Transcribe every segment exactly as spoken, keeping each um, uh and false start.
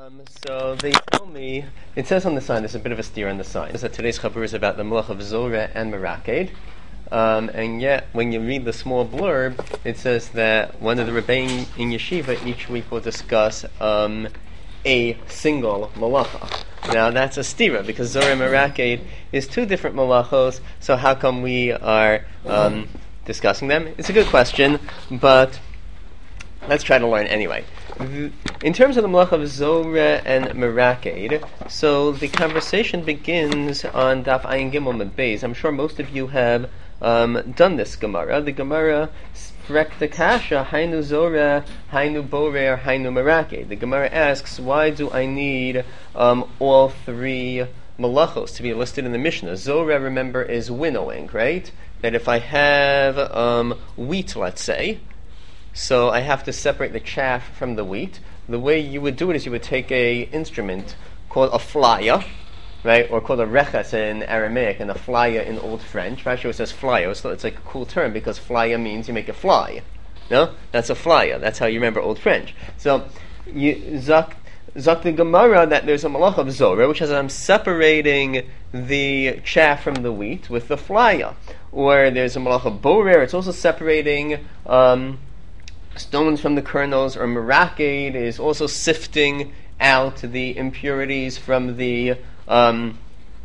Um, so they tell me, it says on the sign, there's a bit of a steer on the sign, that today's chabur is about the malach of Zorah and Meraked, um, and yet when you read the small blurb, it says that one of the rebbeim in yeshiva each week will discuss um, a single malacha. Now that's a stira, because Zorah and Meraked is two different malachos, so how come we are um, discussing them? It's a good question, but let's try to learn anyway. In terms of the malach of Zorah and Meraked, so the conversation begins on Daf Ayin Gimel Mud Beis. I'm sure most of you have um, done this Gemara. The Gemara sprek the kasha, Hainu Zorah, Hainu Borer, Hainu Meraked. The Gemara asks, why do I need um, all three malachos to be listed in the Mishnah? Zorah, remember, is winnowing, right? That if I have um, wheat, let's say, so I have to separate the chaff from the wheat. The way you would do it is you would take a instrument called a flaya, right, or called a reches in Aramaic and a flaya in Old French. Rashi says flaya, so it's like a cool term because flaya means you make it fly. No, that's a flaya. That's how you remember Old French. So you zak zak the Gemara that there's a malach of Zorah, which is I'm separating the chaff from the wheat with the flaya, or there's a malach of Borer. It's also separating Um, stones from the kernels, or Meraked is also sifting out the impurities from the um,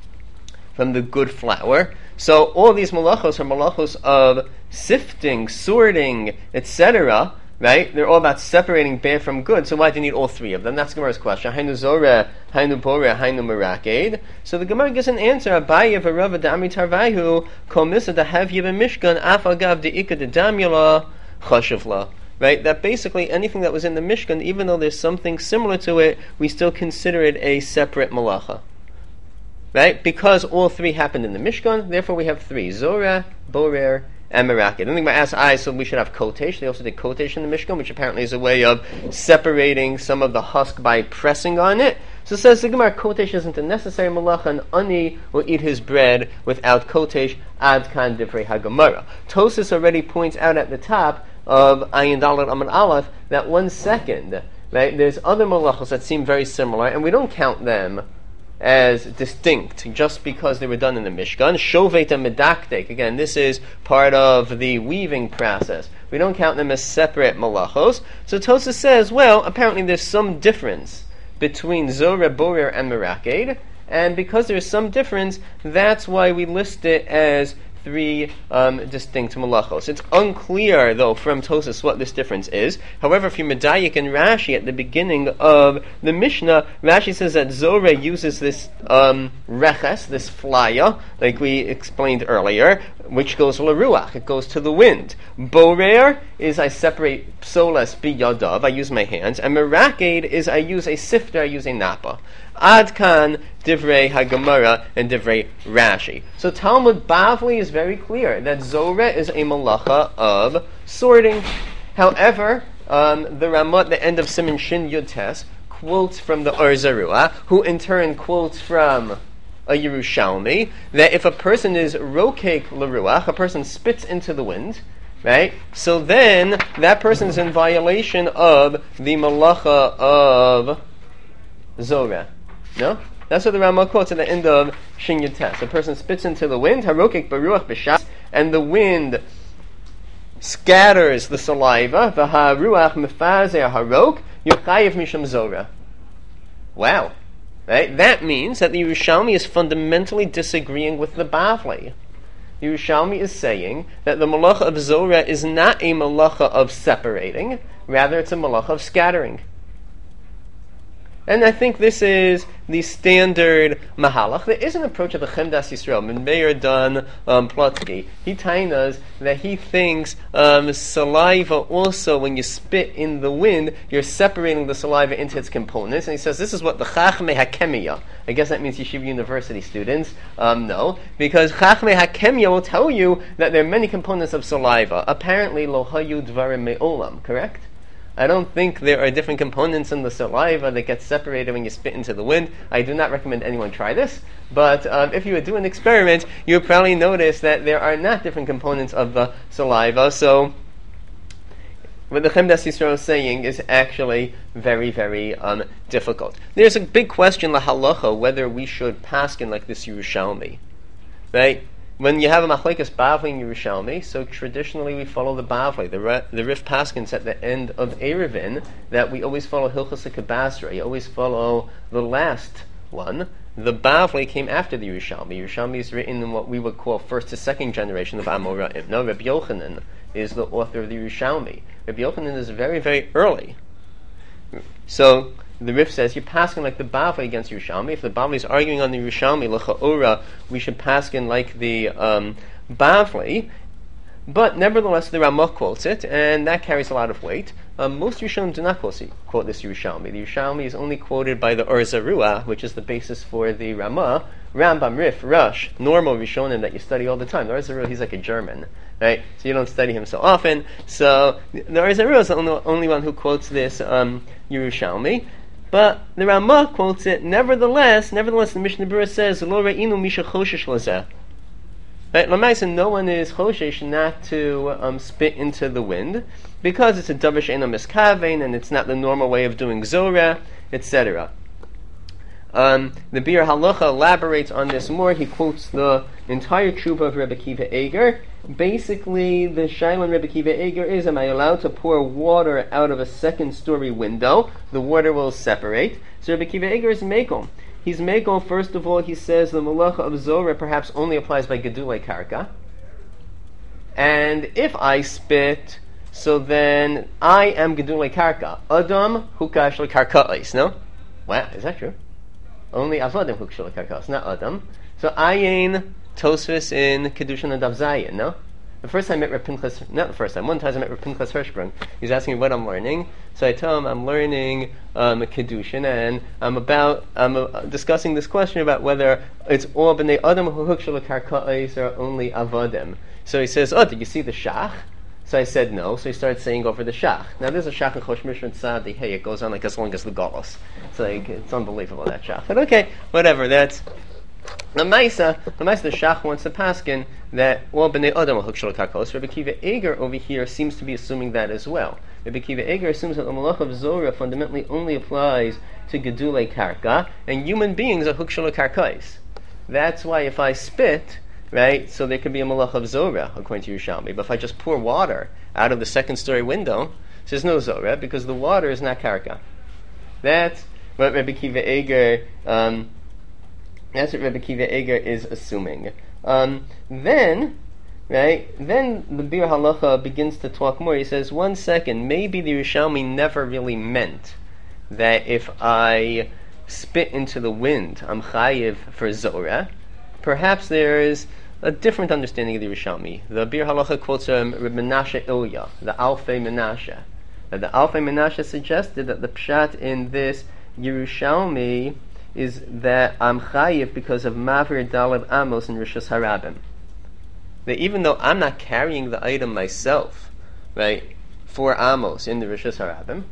from the good flour. So all these malachos are malachos of sifting, sorting, et cetera. Right? They're all about separating bad from good. So why do you need all three of them? That's Gemara's question. Hainu Zorah, Hainu Borer, Hainu Meraked. So the Gemara gives an answer. Abaye v'Rava da'ami tarvayu kol misa dahavye b'mishkan af agav de'ika de'damyala chashuvla. Right, that basically anything that was in the Mishkan, even though there's something similar to it, we still consider it a separate malacha. Right? Because all three happened in the Mishkan, therefore we have three. Zorah, Borer, and Meraked. I think my ask I, so we should have kotesh. They also did kotesh in the Mishkan, which apparently is a way of separating some of the husk by pressing on it. So it says the Gemara, kotesh isn't a necessary malacha, and ani will eat his bread without kotesh, ad kan divrei haGemara. Tosas already points out at the top of Ayin Dalet Amud Aleph that one second, right? There's other malachos that seem very similar, and we don't count them as distinct just because they were done in the Mishkan. Shovet and medaktek, again, this is part of the weaving process. We don't count them as separate malachos. So Tosas says, well, apparently there's some difference between Zorah, Borer, and Meraked, and because there's some difference, that's why we list it as three um, distinct malachos. It's unclear, though, from Tosas what this difference is. However, if you medayik in Rashi at the beginning of the Mishnah, Rashi says that Zorah uses this um, reches, this flaya, like we explained earlier, which goes l'ruach, it goes to the wind. Borer is I separate psolas biyadav, I use my hands, and Meraked is I use a sifter, I use a napa. Ad kan divrei haGemara and divrei Rashi. So Talmud Bavli is very clear that Zorah is a malacha of sorting. However, um, the Ramah at the end of Siman Shin Yud Tes quotes from the Or Zarua, who in turn quotes from a Yerushalmi, that if a person is rokek l'ruach, a person spits into the wind, right? So then that person is in violation of the malacha of Zorah. No? That's what the Ramah quotes at the end of Shin Yud Tes. A person spits into the wind, harokek baruach b'shas, and the wind scatters the saliva, v'haruach mefazer harok, yochayev misham Zorah. Wow. Right? That means that the Yerushalmi is fundamentally disagreeing with the Bavli. The Yerushalmi is saying that the malacha of Zorah is not a malacha of separating, rather it's a malacha of scattering. And I think this is the standard mahalach. There is an approach of the Chemdas Yisrael, Min Meir Dan um, Plotsky. He tells us that he thinks um, saliva also, when you spit in the wind, you're separating the saliva into its components. And he says this is what the Chachmei HaKemiya, I guess that means Yeshiva University students, um, no, because Chachmei HaKemiya will tell you that there are many components of saliva. Apparently, Lo Hayu Dvarim Me'olam, correct? I don't think there are different components in the saliva that get separated when you spit into the wind. I do not recommend anyone try this, but um, if you would do an experiment, you would probably notice that there are not different components of the saliva. So what the Chemdas Yisrael is saying is actually very, very um, difficult. There's a big question, la halacha, whether we should paskin like this Yerushalmi, right? When you have a machlekes Bavli and Yerushalmi, so traditionally we follow the Bavli, the re, the Rif paskins at the end of Erevin, that we always follow Hilchos HaKabasra. You always follow the last one. The Bavli came after the Yerushalmi. Yerushalmi is written in what we would call first to second generation of Amoraim. No, Rabbi Yochanan is the author of the Yerushalmi. Rabbi Yochanan is very, very early. So the Rif says you're paskin like the Bavli against Yerushalmi. If the Bavli is arguing on the Yerushalmi, l'cha'ora, we should paskin like the um, Bavli. But nevertheless, the Ramah quotes it, and that carries a lot of weight. Um, most Rishonim do not quote, quote this Yerushalmi. The Yerushalmi is only quoted by the Or Zarua, which is the basis for the Ramah. Rambam, Rif, Rush, normal Rishonim that you study all the time. The Or Zarua, he's like a German, right? So you don't study him so often. So the Or Zarua is the only, only one who quotes this um, Yerushalmi. But the Ramah quotes it. Nevertheless, nevertheless, the Mishnah Berurah says, "Lo re'inu misha choshesh lazeh." Right, Lamaisa, no one is choshesh not to um, spit into the wind because it's a davar she'eino miskaven and it's not the normal way of doing zorah, et cetera. Um, the Bir Halacha elaborates on this more. He quotes the entire tshuva of Rebbe Kiva Eger. Basically, the shaila in Rebbe Kiva Eger is: am I allowed to pour water out of a second-story window? The water will separate. So Rebbe Kiva Eger is mekel. He's mekel. First of all, he says the malacha of zorah perhaps only applies by gedulei karka. And if I spit, so then I am gedulei karka. Adam hukash lekarka'is. No, wow, is that true? Only avodim hukash lekarka'is, not Adam. So ayin Tosfos in Kedushin and Daf Zayin. No. The first time I met Reb Pinchas, not the first time, one time I met Reb Pinchas Hirschbrung. He's asking me what I'm learning. So I tell him I'm learning um, Kedushin, and I'm about I'm uh, discussing this question about whether it's all b'nei adam who hukshel karka'is or only avodim. So he says, "Oh, did you see the shach?" So I said no. So he started saying over the shach. Now there's a shach in Chosh Mishra Tzadi. Hey, it goes on like as long as the Golos. It's like it's unbelievable, that shach. But okay, whatever. That's. The Maisa, the Maisa, the Shach wants to paskin that all b'nei adam are hukshel karkos. Rebbe Kiva Eger over here seems to be assuming that as well. Rebbe Kiva Eger assumes that the malach of Zorah fundamentally only applies to gedulei karka, and human beings are hukshel karkos. That's why if I spit, right, so there could be a malach of Zorah according to Yerushalmi. But if I just pour water out of the second-story window, there's no Zorah because the water is not karka. That's what Rebbe Kiva Eger. Um, That's what Rebbe Kiva Eger is assuming. Um, then, right, then the Bir Halacha begins to talk more. He says, one second, maybe the Yerushalmi never really meant that if I spit into the wind, I'm chayiv for Zorah. Perhaps there is a different understanding of the Yerushalmi. The Bir Halacha quotes um, Reb Menashe Ilya, the Alfei Menashe. Now, the Alfei Menashe suggested that the pshat in this Yerushalmi is that I'm chayiv because of Mavir Dalad Amos and Rishus Harabim. That even though I'm not carrying the item myself, right, for Amos in the Rishus Harabim,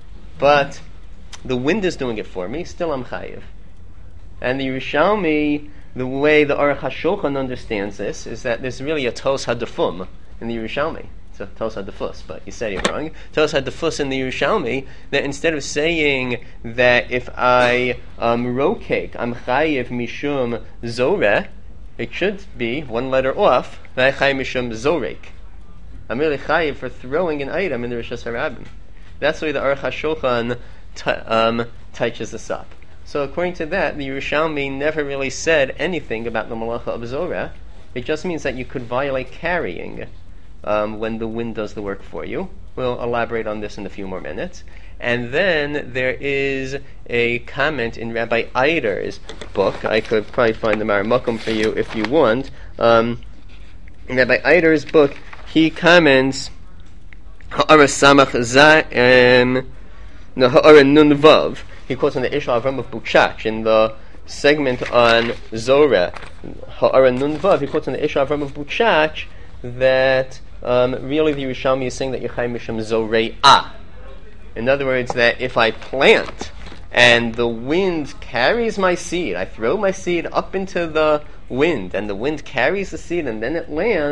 but the wind is doing it for me, still I'm chayiv. And the Yerushalmi, the way the Aruch HaShulchan understands this, is that there's really a Tos HaDefum in the Yerushalmi. So Tos HaDefus, but you said it wrong. Tos HaDefus in the Yerushalmi, that instead of saying that if I um, rokek, I'm chayiv mishum zoreh, it should be one letter off, chayiv mishum zorek. I'm really chayiv for throwing an item in the Rishus Harabim. That's the way the Aruch HaShulchan t- um, touches this up. So according to that, the Yerushalmi never really said anything about the malacha of zoreh. It just means that you could violate carrying Um, when the wind does the work for you. We'll elaborate on this in a few more minutes. And then there is a comment in Rabbi Eider's book. I could probably find the Maramakum for you if you want. Um, in Rabbi Eider's book, he comments Ha'ara Samach Za'em Ha'ara Nun Vav. He quotes on the Ishal Avram of Bukshach in the segment on Zorah. Ha'ara Nun Vav. He quotes on the Ishal Avram of Bukshach that Um, really the Yerushalmi is saying that Yechai Misham Zore'ah. In other words, that if I plant and the wind carries my seed, I throw my seed up into the wind and the wind carries the seed and then it lands,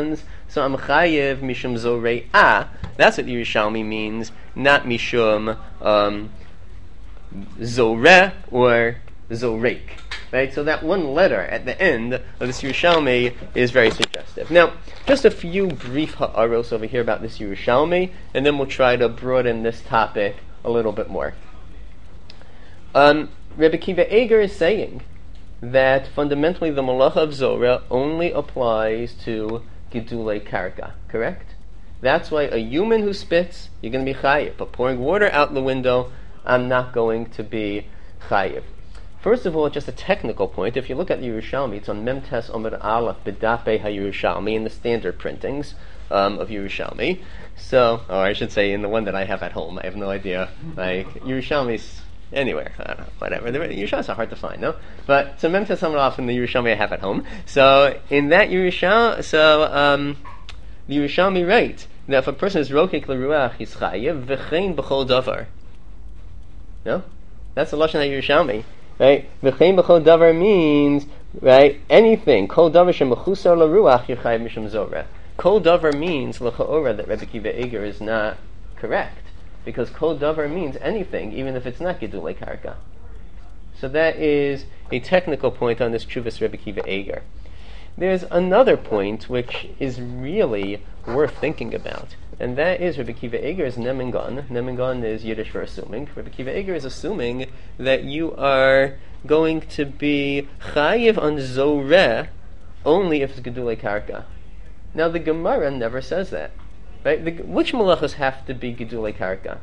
so I'm chayiv mishum zore'ah. That's what Yerushalmi means, not mishum um, zoreh or zoreik. Right? So that one letter at the end of this Yerushalmi is very suggestive. Now, just a few brief ha'aros over here about this Yerushalmi, and then we'll try to broaden this topic a little bit more. Um, Rebbe Kiva Eger is saying that fundamentally the Malacha of Zorah only applies to Gidulei Karka, correct? That's why a human who spits, you're going to be chayiv. But pouring water out the window, I'm not going to be chayiv. First of all, just a technical point. If you look at the Yerushalmi, it's on Memtes Omer Aleph B'Dape HaYerushalmi in the standard printings um, of Yerushalmi. So, or I should say in the one that I have at home. I have no idea. Like, Yerushalmi's anywhere, I don't know, whatever. The Yerushalmis are hard to find, no? But so Memtes Omer Aleph in the Yerushalmi I have at home. So in that Yerushalmi, so um, the Yerushalmi writes that if a person is rokek l'ruach, he's chayiv v'chein b'chol davar. No, that's the lashon Yerushalmi. Right? V'chein b'chol davar means, right, anything. Kol davar shemechusar l'ruach yichayiv mishum zoreh. Kol davar means l'cha'ora that Rebbe Kiva Eger is not correct, because kol davar means anything, even if it's not gidulei karka. So that is a technical point on this Chuvas Rebbe Kiva Eger. There's another point which is really worth thinking about, and that is Rebbe Kiva Eger's Nemengon. Nemengon is Yiddish for assuming. Rebbe Kiva Eger is assuming that you are going to be chayiv on zoreh only if it's gedulei karka. Now the Gemara never says that. Right? The, which malachas have to be gedulei karka?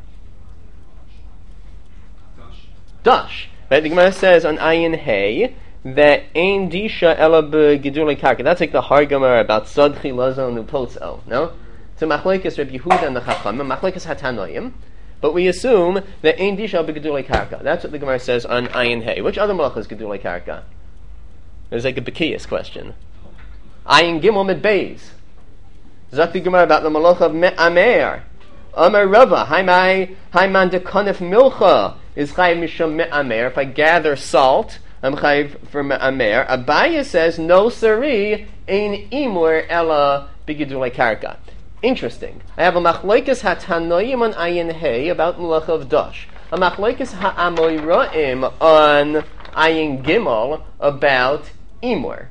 Dash. Dash. Right? The Gemara says on Ayin Hey that ein disha ela begidulei karka. That's like the hard Gemara about sadchi lazo nupotzo. No, so machlekes Reb Yehuda and the Chachamim, machlekes hatanoim. But we assume that ein disha begidulei karka. That's what the Gemara says on Ayin Hey. Which other malachas gedulei karka? There's like a Bekiyas question. Ayin Gimel mit Beis. Zak the Gemara about the malacha of Me'amer. Amar Rava, Haimai Haiman de Konef Milcha is chayiv mishum Me'amer. If I gather salt, I'm chayiv for Me'amer. Abaya says, no sari, ein imur ela bigidulei karka. Interesting. I have a machlekes hatanoim on Ayin Hey about malacha of Dash. A machlekes ha'amoiraim on Ayin Gimel about imur.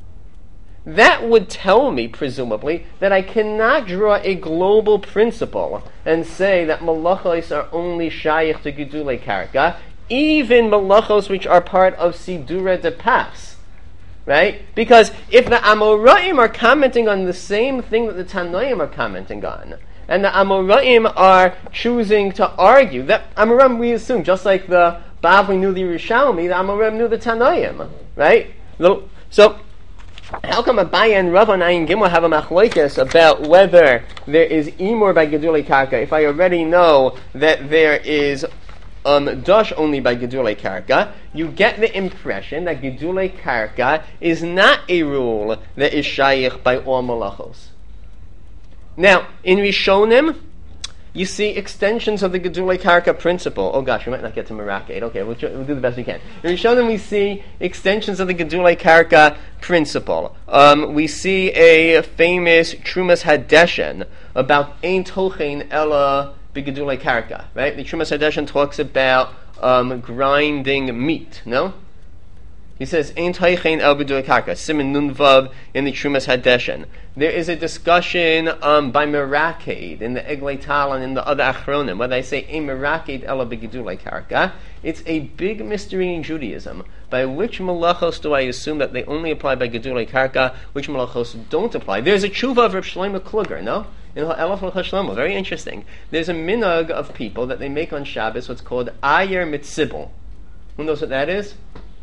That would tell me, presumably, that I cannot draw a global principle and say that malachos are only shayich to gidulei karka, even malachos which are part of sidura de pas, right? Because if the Amoraim are commenting on the same thing that the Tanoim are commenting on, and the Amoraim are choosing to argue, that Amoraim we assume, just like the Bavli knew the Yerushalmi, the Amoraim knew the Tanoim, right? So, how come Abaye and Rav on Ayin Gimel have a machlokes about whether there is imur by gedulei karka if I already know that there is um, dash only by gedulei karka? You get the impression that gedulei karka is not a rule that is shayich by all malachos. Now, in Rishonim, you see extensions of the gedulei karka principle. Oh gosh, we might not get to Meraked. Okay, we'll, try, we'll do the best we can. In Rishonim, we see extensions of the gedulei karka principle. Um, we see a famous Trumas Hadeshen about ein tochein ela b'gedulei karka. Right? The Trumas Hadeshen talks about um, grinding meat. No. He says, Ein Taichein El B'Dulei Karka, Siman Nun Vav in the Trumas Hadeshen. There is a discussion um, by Meraked in the Eglei Tal and in the other Achronim, where they say, Ein Meraked El B'Gedulei Karka. It's a big mystery in Judaism. By which malachos do I assume that they only apply by Gedulei Karka, which malachos don't apply? There's a tshuva of Reb Shlomo Kluger, no? In Ha'elaf L'Chashlomo, very interesting. There's a minhag of people that they make on Shabbos, what's called Ayer Mitzibel. Who knows what that is?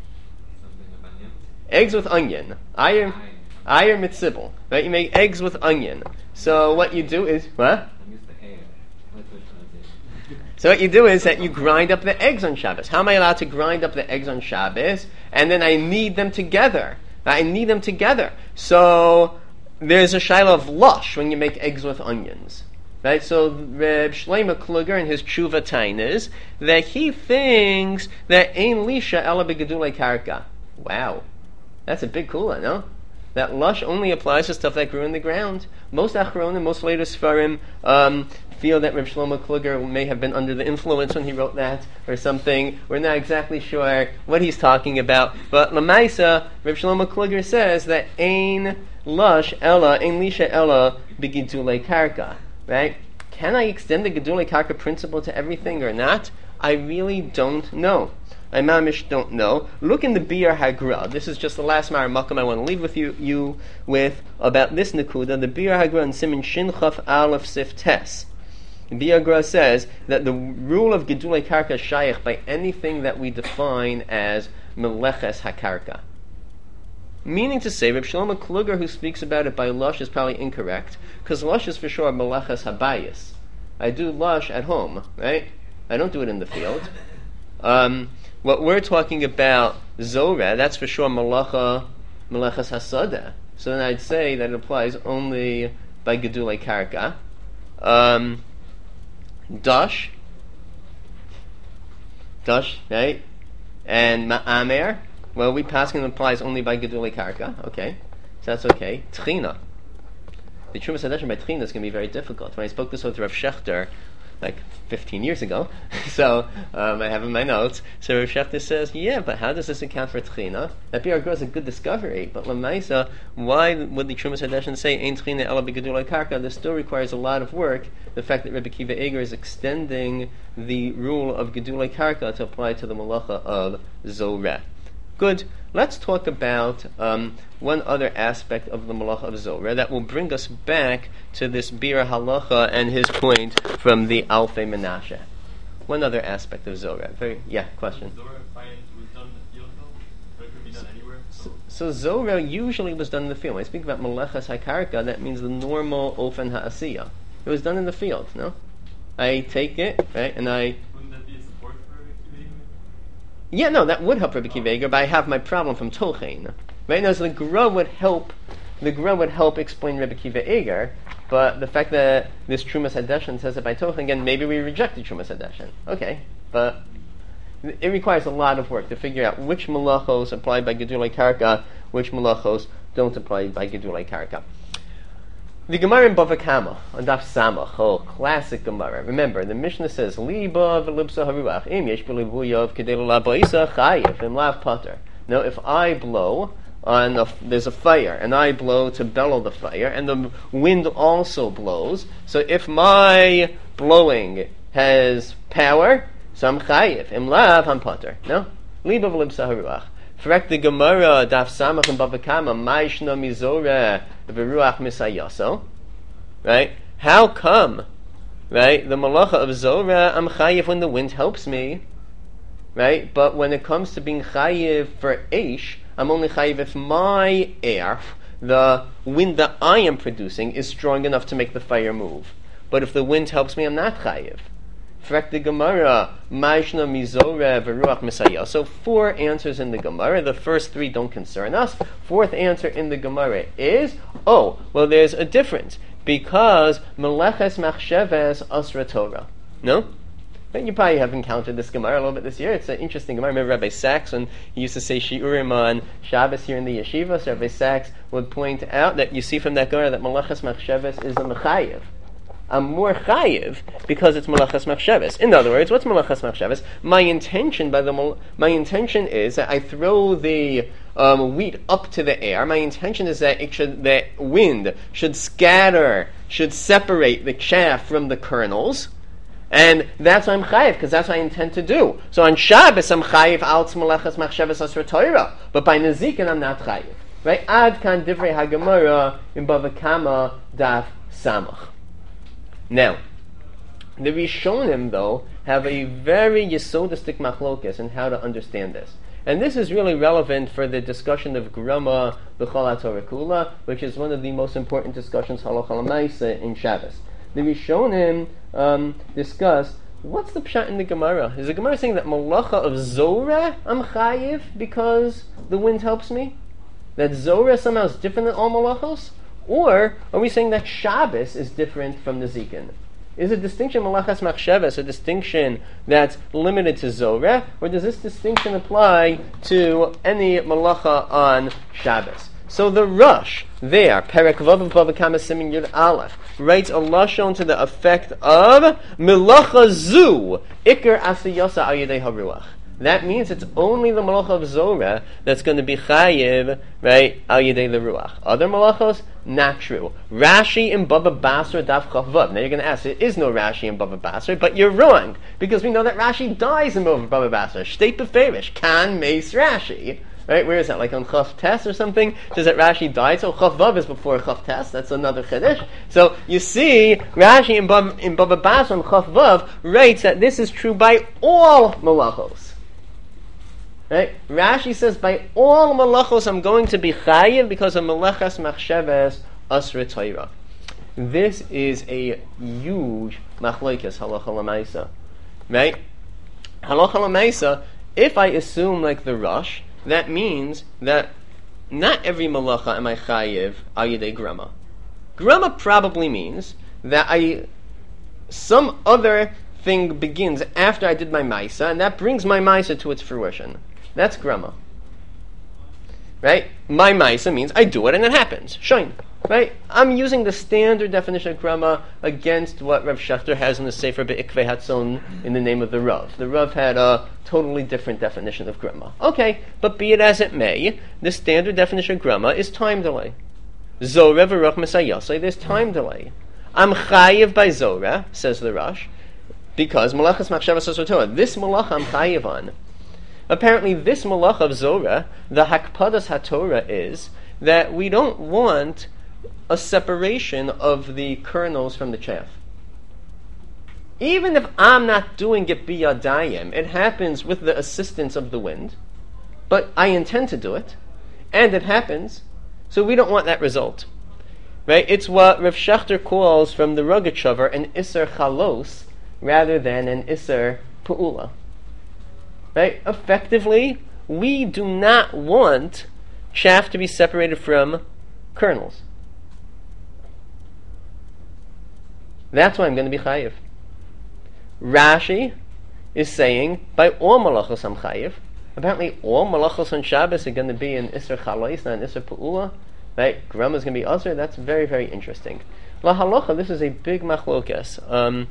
Eggs with onion. Ayer, ayer mitzibel. Right? You make eggs with onion. So what you do is what? So what you do is that you grind up the eggs on Shabbos. How am I allowed to grind up the eggs on Shabbos? And then I knead them together. I knead them together. So there's a shaila of lush when you make eggs with onions. Right? So Reb Shlomo Kluger in his tshuva tainas that he thinks that ein lisha ela b'gedulei karka. Wow. That's a big kula, no? that lush only applies to stuff that grew in the ground. Most Achronim, most later Sfarim, um, feel that Reb Shlomo Kluger may have been under the influence when he wrote that, or something. We're not exactly sure what he's talking about. But Lamaisa, Reb Shlomo Kluger says that Ein lush ella, Ein lisha ella, b'gidulei karka. Right? Can I extend the Gedulei Karka principle to everything or not? I really don't know. I mamish don't know. Look in the Biur Hagra. This is just the last Ma'ar Makam I want to leave with you, you with about this Nakuda. The Biur Hagra in Siman Shin Chaf Aleph Sif Tes. The Biur Hagra says that the rule of Gedulei Karka is shaykh by anything that we define as Meleches HaKarka. Meaning to say, Reb Shlomo Kluger, who speaks about it by lush, is probably incorrect, because lush is for sure meleches habayis. I do lush at home, right? I don't do it in the field. Um, what we're talking about, zorah, that's for sure melecha, meleches hasada. So then I'd say that it applies only by gedulei karka. Um, dash, dash, right? And ma'amer. Well, we passing applies only by Gedulei Karka. Okay. So that's okay. Tchina. The Trumas Hadashim by Tchina is going to be very difficult. When I spoke this with Rav Shechter, like fifteen years ago, so um, I have in my notes, so Rav Shechter says, yeah, but how does this account for Tchina? That Biur Hagra is a good discovery, but Lamaisa, why would the Trumas Hadashim say, Ein Tchina ela b'Gedulei Karka? This still requires a lot of work. The fact that Rebbe Kiva Eger is extending the rule of Gedulei Karka to apply to the Malacha of Zoreh. Good. Let's talk about um, one other aspect of the Malacha of Zoreh that will bring us back to this Biur Halacha and his point from the Alfei Menashe. One other aspect of Zoreh. Very, yeah, question. Zoreh was done in the field, though? But it could be done anywhere? So, so Zoreh usually was done in the field. When I speak about Meleches HaKarka, that means the normal Ofen HaAsiyah. It was done in the field, no? I take it, right, and I... Yeah, no, that would help Rebbe Kiva Eger, but I have my problem from Tolchein. Right now, so the Gra would help. The Gra would help explain Rebbe Kiva Eger, but the fact that this Trumas Hadeshin says it by Tolchein, again, maybe we rejected Trumas Hadeshin. Okay, but it requires a lot of work to figure out which malachos apply by Gedulei Karka, which malachos don't apply by Gedulei Karka. The Gemara in Bava Kama on Daf Samach, oh, classic Gemara. Remember, the Mishnah says, "Liba v'libsa haruach im yesh b'libuyav kedei l'laboisa chayiv im lav pater." Now, if I blow on a, there's a fire, and I blow to bellow the fire, and the wind also blows. So, if my blowing has power, so I'm chayiv im lav I'm pater. No, Liba v'libsa haruach. Correct the Gemara, Daf Samach and Bava Kama, Ma'ishna mizoreh v'ruach misayaso. Right? How come, right, the malacha of Zoreh, I'm chayiv when the wind helps me, right? But when it comes to being chayiv for Eish, I'm only chayiv if my air, the wind that I am producing, is strong enough to make the fire move. But if the wind helps me, I'm not chayiv. Correct the Gemara, Ma'ishna mizoreh v'ruach misayah. So four answers in the Gemara. The first three don't concern us. Fourth answer in the Gemara is, oh, well, there's a difference because meleches machsheves asra Torah. No? But you probably have encountered this Gemara a little bit this year. It's an interesting Gemara. I remember Rabbi Sachs, when he used to say Shiurim on Shabbos here in the yeshiva, so Rabbi Sachs would point out that you see from that Gemara that meleches machsheves is a mechayev. I'm more chayiv because it's malachas machshavas. In other words, what's malachas machshavas? My intention by the my intention is that I throw the um, wheat up to the air. My intention is that it should the wind should scatter, should separate the chaff from the kernels, and that's what I'm chayiv because that's what I intend to do. So on Shabbos I'm chayiv alts malachas machshavas asra Torah, but by Nezikin I'm not chayiv. Right? Ad kan divrei haGemara in Bava Kama daf Samach. Now, the Rishonim, though, have a very yesodistic machlokas in how to understand this. And this is really relevant for the discussion of Grama B'chol HaTorah Kula, which is one of the most important discussions halacha l'maaseh in Shabbos. The Rishonim um, discuss, what's the pshat in the Gemara? Is the Gemara saying that malacha of Zoreh I'm chayiv because the wind helps me? That Zoreh somehow is different than all malachos? Or are we saying that Shabbos is different from the Zikin? Is a distinction malachas machshavas a distinction that's limited to Zoreh, or does this distinction apply to any malacha on Shabbos? So the Rush there, Perek Vav Bava Kama Simin Yud Aleph, writes a lashon to the effect of Melacha Zu Iker Asiyasa Al Yedei Haruach. That means it's only the malacha of Zorah that's going to be chayiv, right, al yedei the ruach. Other malachos, not true. Rashi in Bava Basra Daf Chavav. Now you're going to ask, there is no Rashi in Bava Basra, but you're wrong, because we know that Rashi dies in Bava Basra. Shtei beferish, kan meis Rashi. Right, where is that? Like on Chav Tes or something? Says that Rashi died, so Chav Vav is before Chav Tes. That's another chiddush. So you see, Rashi in Bava, in Bava Basra on Chav Vav writes that this is true by all malachos. Right? Rashi says, by all malachos I'm going to be chayiv because of melechas machsheves asra Torah. This is a huge machlokes halacha l'maisa. Right? Halacha l'maisa, if I assume like the Rush, that means that not every malacha am I chayiv al yedei grama. Grama probably means that I some other thing begins after I did my maisa, and that brings my maisa to its fruition. That's grama. Right? My maisa means I do it and it happens. Shoin. Right? I'm using the standard definition of grama against what Rav Shechter has in the Sefer Be'ikvei Hatzon in the name of the Rav. The Rav had a totally different definition of grama. Okay, but be it as it may, the standard definition of grama is time delay. Zorah v'ruch mesayasai, there's time delay. I'm chayiv by Zorah, says the Rush, because malachas machshavas asra Torah. This malacha I'm chayiv on. Apparently, this malacha of Zorah, the hakpadas haTorah, is that we don't want a separation of the kernels from the chaff. Even if I'm not doing it biyadayim, it happens with the assistance of the wind, but I intend to do it, and it happens, so we don't want that result. Right? It's what Rav Shechter calls from the Rogachover an iser chalos rather than an iser pu'ula. Right? Effectively, we do not want chaff to be separated from kernels. That's why I'm going to be chayiv. Rashi is saying, by all malachos I'm chayiv. Apparently all malachos on Shabbos are going to be in Isser Chalais, not in Isser Pu'ula. Right? Grama is going to be Asr. That's very, very interesting. La halacha, this is a big machlokes. Um,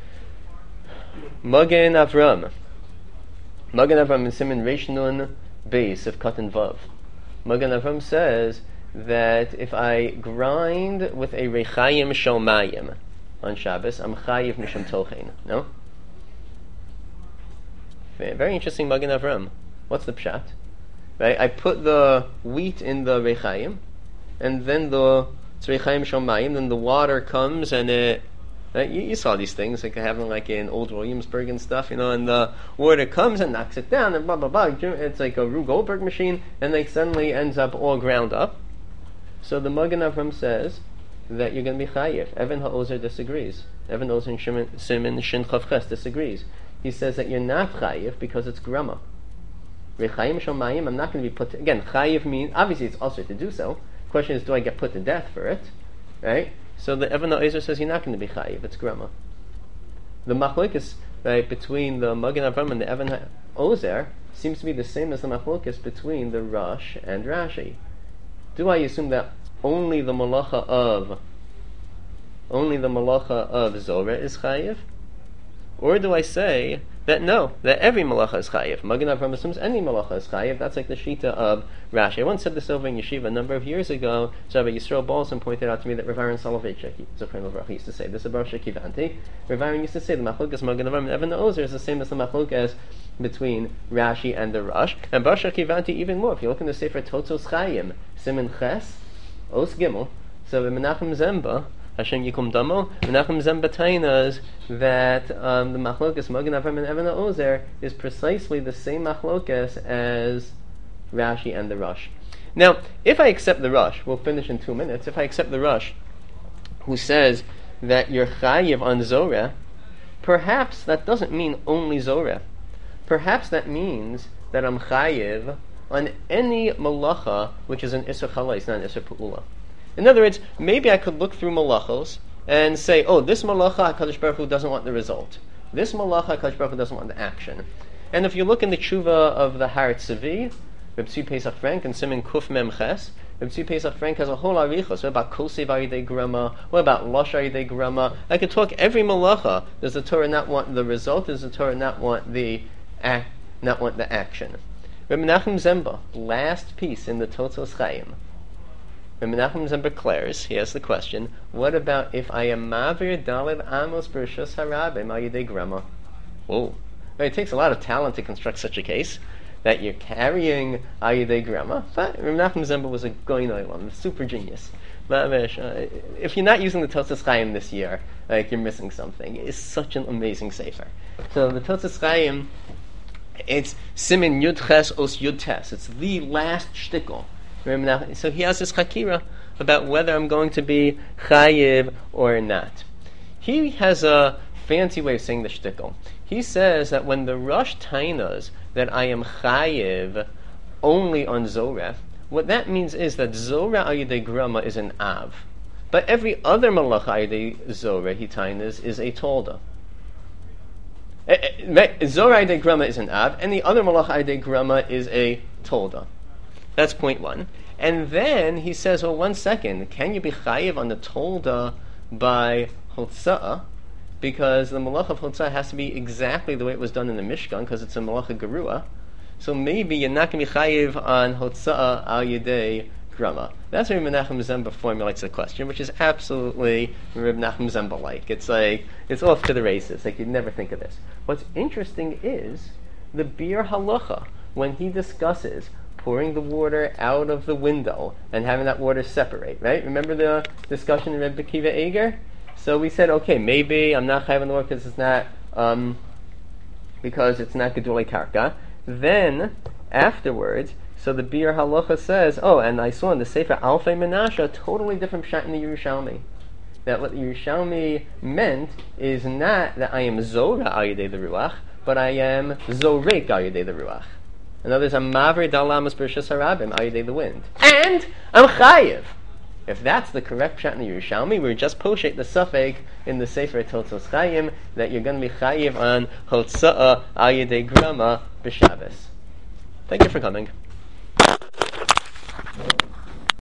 Magen Avram. Magen Avram is Siman Reish Nun Beis of Katan Vav. Magen Avram says that if I grind with a Rechayim Shalmayim on Shabbos, I'm chayiv mishum tochein. No? Very interesting Magen Avram. What's the pshat? Right? I put the wheat in the Rechayim, and then the Rechayim Shalmayim, then the water comes and it. Right? You, you saw these things, like they have them like in Old Williamsburg and stuff, you know, and the water comes and knocks it down, and blah blah blah. It's like a Rube Goldberg machine, and like suddenly ends up all ground up. So the Magen Avram says that you're going to be chayiv. Evan HaOzer disagrees. Evan Ozer Simin Shin Chavches disagrees. He says that you're not chayiv because it's grama. Rechayim Shalmayim, I'm not going to be put to, again, chayiv means, obviously it's also to do so. The question is, do I get put to death for it? Right? So the Evan HaOzer says you're not going to be chayiv, it's grama. The machlokes, right, between the Magen Avram and the Evan HaOzer seems to be the same as the machlokes between the Rush and Rashi. Do I assume that only the malacha of only the malacha of Zorah is chayiv? Or do I say that no, that every malacha is chayiv? Magen Avram assumes any malacha is chayiv. That's like the shita of Rashi. I once said this over in yeshiva a number of years ago. So Rabbi Yisrael Balson pointed out to me that Rav Aaron Soloveitchik, used to say this about Shekivanti. Rav Aaron used to say the machlokas Magen Avram and Evan HaOzer is the same as the machlokas between Rashi and the Rush. And Bar Shekivanti even more. If you look in the Sefer Totzos Chayim, Siman Ches, Os Gimel, so in Menachem Zemba, Hashem Yikum Damo, Menachem Zemba tainas that um, the machlokas Magen Avram and Evan HaOzer is precisely the same machlokas as Rashi and the Rush. Now, if I accept the Rush, we'll finish in two minutes. If I accept the Rush, who says that you're chayiv on Zorah, perhaps that doesn't mean only Zorah. Perhaps that means that I'm chayiv on any malacha which is an Isser Chalais, not an Isser Pu'ula. In other words, maybe I could look through malachos and say, oh, this malacha HaKadosh Baruch Hu doesn't want the result. This malacha HaKadosh Baruch Hu doesn't want the action. And if you look in the tshuva of the Har Tzvi, Reb Tzvi Pesach Frank and Siman Kuf Mem Ches, Reb Tzvi Pesach Frank has a whole arichos. What about kosev ayidei grama? What about losh ayidei grama? I could talk every malacha. Does the Torah not want the result? Does the Torah not want the act, not want the action? Reb Menachem Zemba, last piece in the Totzos Chaim. Reb Menachem Zemba declares, he asks the question, what about if I am mavir daled amos b'rishos harabim ayidei grama? Whoa. Right, it takes a lot of talent to construct such a case, that you're carrying ayidei grama. But Reb Menachem Zemba was a goyin olam, a super genius. If you're not using the Totzos Chaim this year, like you're missing something. It's such an amazing sefer. So the Totzos Chaim, it's Simin Yud Ches Os Yud Tes. It's the last shtickle. So he has this chakira about whether I'm going to be chayiv or not. He has a fancy way of saying the shtickle. He says that when the Rosh tainas that I am chayiv only on Zoreh, what that means is that Zoreh ayidei grama is an av, but every other malacha ayidei Zoreh he tainas is a tolda. Zorah ayidei grama is an av, and the other malacha ayidei grama is a tolda. That's point one. And then he says, well, one second, can you be chayiv on the tolda by hotza'ah? Because the malacha of hotza'ah has to be exactly the way it was done in the Mishkan, because it's a malacha gerua. So maybe you're not going to be chayiv on hotza'ah al yedei grama. That's where Reb Menachem Zemba formulates the question, which is absolutely Reb Menachem Zemba-like. It's like, it's off to the races. Like, you'd never think of this. What's interesting is the Bir Halacha, when he discusses pouring the water out of the window and having that water separate, right? Remember the discussion in Reb Akiva Eger? So we said, okay, maybe I'm not chayiv on the water because it's not, um, because it's not gedulei karka. Then, afterwards, so the Bir Halacha says, oh, and I saw in the Sefer Alfei Menashe a totally different pshat in the Yerushalmi. That what the Yerushalmi meant is not that I am Zorah al yedei the Ruach, but I am Zorek al yedei the Ruach. In other words, I'm Mavri Dalamas B'Rishos Harabim al yedei the wind. And I'm Chayiv. If that's the correct pshat in the Yerushalmi, we just poshet the suffix in the Sefer Totzos Chaim that you're going to be Chayiv on Hotza'ah al yedei grama b'Shabbos. Thank you for coming.